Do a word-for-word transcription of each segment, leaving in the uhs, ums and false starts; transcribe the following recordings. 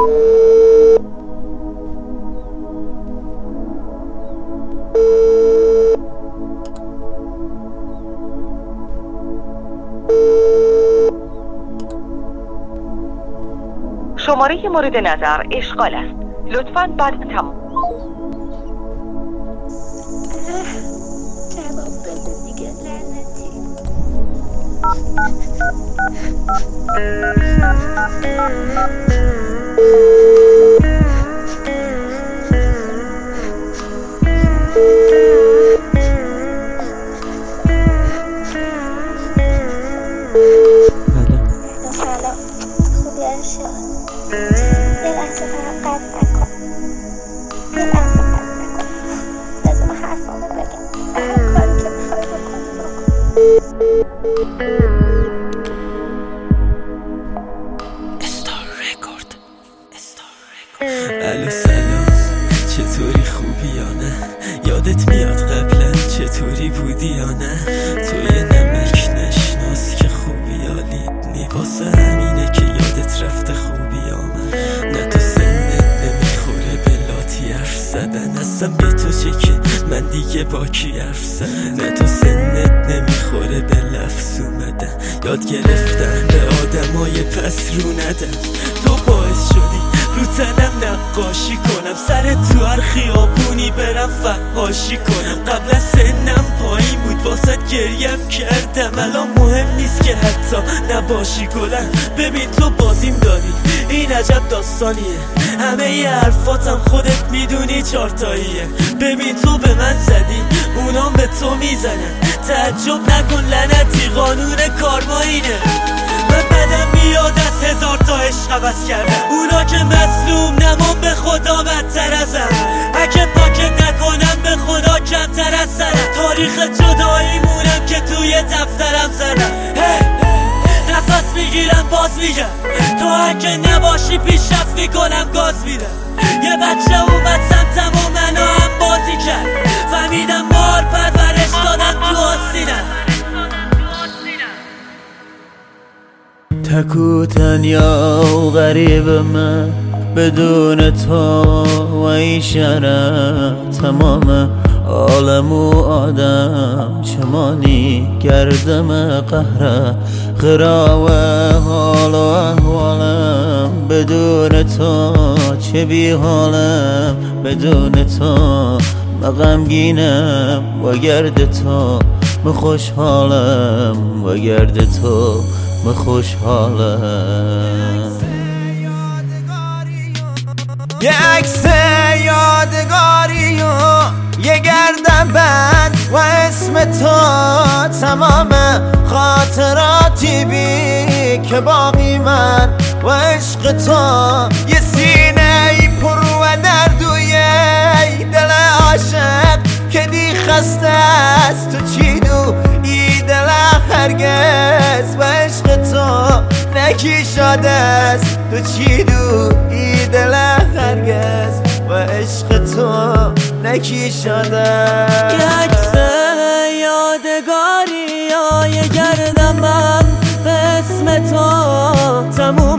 شماره مورد نظر اشغال است. لطفاً بعد تمام. جواب بده دیگه لعنتی. سلام، خوبی ارشاد؟ یه لحظه فقط قطع نکن، یه لحظه قطع نکن، لازم حرفامو بگم. هر کاری که میخوای بکن بکن. الو سلام، چطوری؟ خوبی یا نه؟ یادت میاد قبلا چطوری بودی یا نه؟ توی نمک نشناس که خوبی یالیدنی، واسه همینه که یادت رفته خوبی یا من. نه تو سنت نمیخوره به لاتی حرف زدن، اصلا به تو چه که من دیگه با کی حرف زدن. نه تو سنت نمیخوره به لفظ اومدن، یاد گرفتم به آدمای پس رو ندن. تو باعث شدی رو تنم نقاشی کنم، سر تو هر خیابونی برم فحاشی کنم. قبل سنم پایین بود واسه گریم کردم، الان مهم نیست که حتی نباشی گلم. ببین تو بازیم داری، این عجب داستانیه، همه ی حرفاتم خودت میدونی چارتاییه. ببین تو به من زدی، اونام به تو میزنن، تعجب نکن لعنتی قانون کارما اینه. من بدم میاد از هزار تا عشق عوض کردم، اونا که مظلوم نمان به خدا بدتر ازم. اگه پاکت نکنم به خدا کمتر از سرم، تاریخ جدایی مونم که توی دفترم زدم. نفس میگیرم باز میگم، تو اگه نباشی پیشرفت میکنم گاز میدم. یه بچه اومد سمتم و منو هم بازی کرد، فهمیدم مار پرورش دادم تو آسینم. تکو تنیا و غریب من بدون تو و این شهر، تمام عالم و آدم چمانی گردم قهره. غراوه حال و احوالم بدون تو چه بی حالم، بدون تو مغمگینم و گرد تو خوشحالم، و گرد تو خوشحالم. یه عکس یادگاری و یه گردن بند و اسم تو، تمام خاطراتی بی که باقی من و عشق تو. یه سینه پر و دردوی دل عاشق که دی خسته است، تو چی دو ای دل هرگز و عشق تو نکی شده است. تو چی دو ای دل هرگز و عشق تو نکی شده. یه عکس یادگاری یا یه گردم من به اسم تو، تموم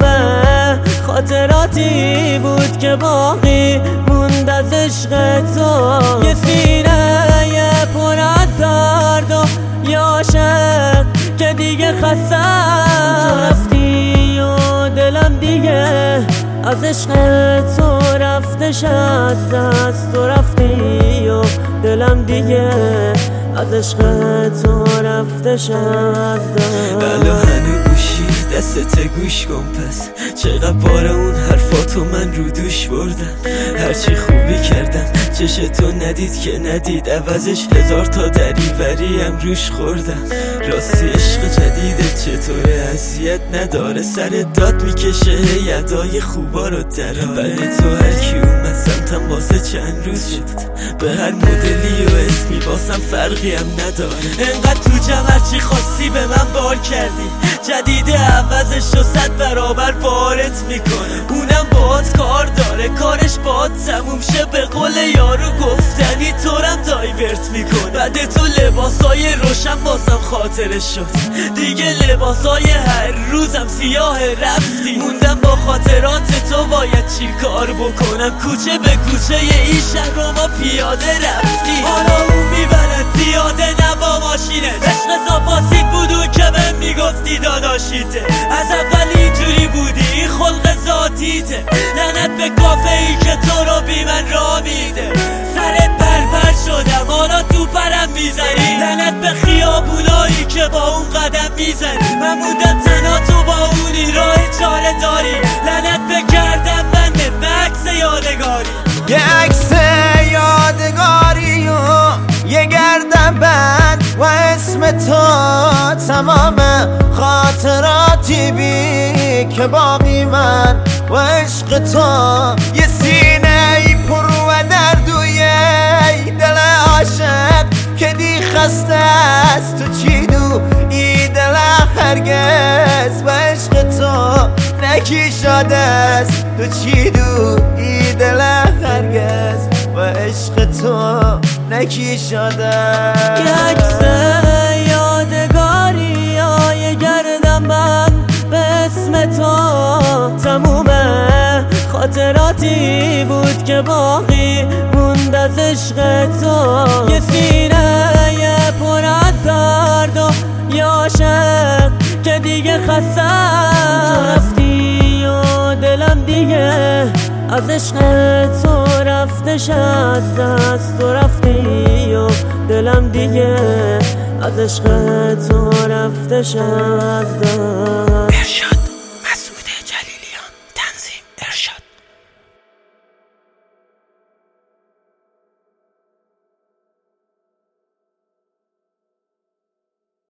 خاطراتی بود که باقی موند از عشق تو. یه سینه پر از درد و یه عاشق که دیگه خسته، تو رفتی و دلم دیگه از عشق تو رفتش از دست. تو رفتی و دلم دیگه از عشق تو رفتش از دست. بله هنو گوشی دستت گوش کن پس، چقدر بار اون حرفاتو من رو دوش بردم. هرچی خوبی کردم چش تو ندید که ندید، عوضش هزار تا دریوری هم روش خوردم. راستی عشق جدیدت چطوره؟ اذیت نداره؟ سر داد میکشه یدای خوبا رو دراره. بله تو هرکی اومد سمتم واسه چند روز شد، به هر مدلی و اسمی باسم فرقی هم نداره. انقدر تو جمع هرچی خواستی به من بار کردی، جدیده عوضش رو صد برابر بارت میکنه. اونم باد کار داره، کارش باد تموم شه، به قول یارو گفتنی طورم دایورت میکنه. بعد تو لباسای روشن بازم خاطرش شد، دیگه لباسای هر روزم سیاه رفتی. موندم با خاطرات تو، باید چی کار بکنم؟ کوچه به کوچه این شهر رو ما پیاده رفتی. حالا اون میبرد پیاده نه با ماشینه. عشق زاپاسیت بودو که بهم میگفتی داداشیته. از اول اینجوری بودی، این خلق ذاتیته. لعنت به کافه ای که تو رو بی من را میده. سرت پرپر شدم حالا تو پرم میزنی. لعنت به خیابونایی که با اون قدم میزنی. من موندم تنها، تو با اونی راه چاره داری. لعنت به گردم بنده به عکس یادگاری. یه عکس یادگاری و یه گردن بند و اسم تو. تمام خاطراتی بی که باقی من و عشق تو. یه سینه ای پر و درد و یه دل عاشق که دی خسته است. تو چی دو ای دل هرگز و عشق تو نکی شده است. تو چی دو ای دل هرگز و عشق تو نکی شده. یه عکس یادگاری یا یه گردم بند به اسم تو. تموم خاطراتی بود که باقی موند از عشق تو. یه سینه یه پر از درد و یه عاشق که دیگه خسته. تو رفتی و دلم دیگه از عشق تو رفتش از دست. تو رفتی و دلم دیگه از عشق تو رفتش از دست.